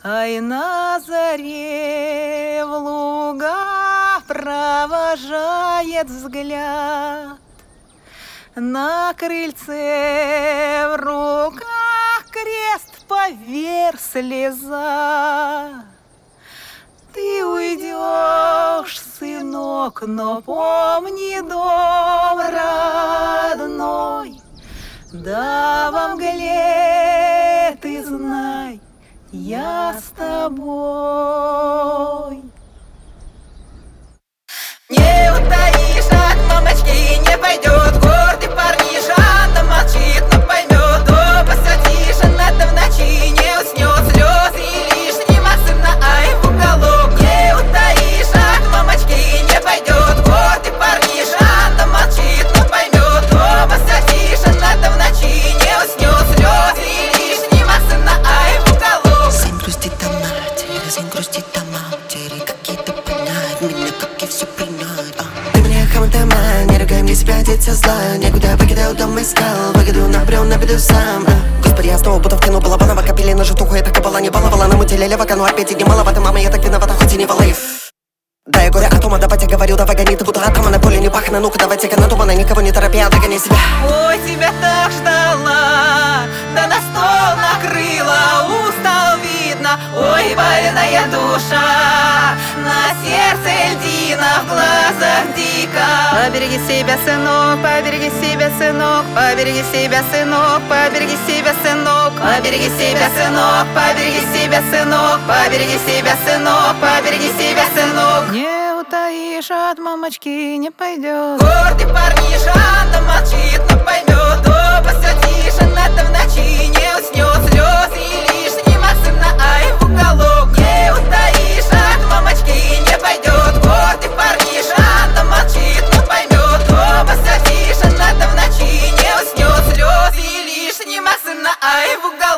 Ай, на заре в лугах провожает взгляд, на крыльце в руках крест поверх слеза. Ты уйдешь, сынок, но помни дом родной. Да во мгле ты знай, я с тобой. Не утаишь от мамочки, не пойдет гордый парниша, она молчит, но поймет, оба все тише, надо в ночи не уснет, слезы лишним, а сына ай в уголок. Не утаишь от мамочки, не пойдет гордый парниша, она молчит, но поймет, оба все тише, надо в ночи не уснет, слезы лишним, а сына ай в уголок. Сын грустит о матери, сын грустит о матери, какие-то понять меня, как и все принять. Ты мне хаматама, не ругай мне себя, деться зла. Некуда покидал дом, искал выгоду, набрел на беду сам. Господи, я снова будто втянул балабанова, копили на житуху, я так кабала не баловала, намутили левака, ну опять и не маловато, мама, я так виновата, хоть и не валаев. Да, я горе от ума, да, батя говорил, давай гони, ты будто атома, на поле не пахнет, ну-ка давайте-ка на тумана, никого не торопи, догони себя. Ой, тебя так ждала, да на стол накрыла, устал видно, ой, больная душа, на сердце льдина, в глазах дико. Побереги себя, сынок, побереги себя, сынок, побереги себя, сынок, побереги себя, сынок, побереги себя, сынок, побереги себя, сынок, побереги себя, сынок, побереги себя, сынок. Не утаишь от мамочки, не пойдет. Гордый парниша, она молчит, но поймет, оба все тише, надо в ночи не уснет, слезы лишним, а сына ай в уголок. Не утаишь от мамочки, не пойдет. Гордый парниша, она молчит, но поймет, оба все тише, надо в ночи не уснет, слезы лишним, а сына ай в уголок.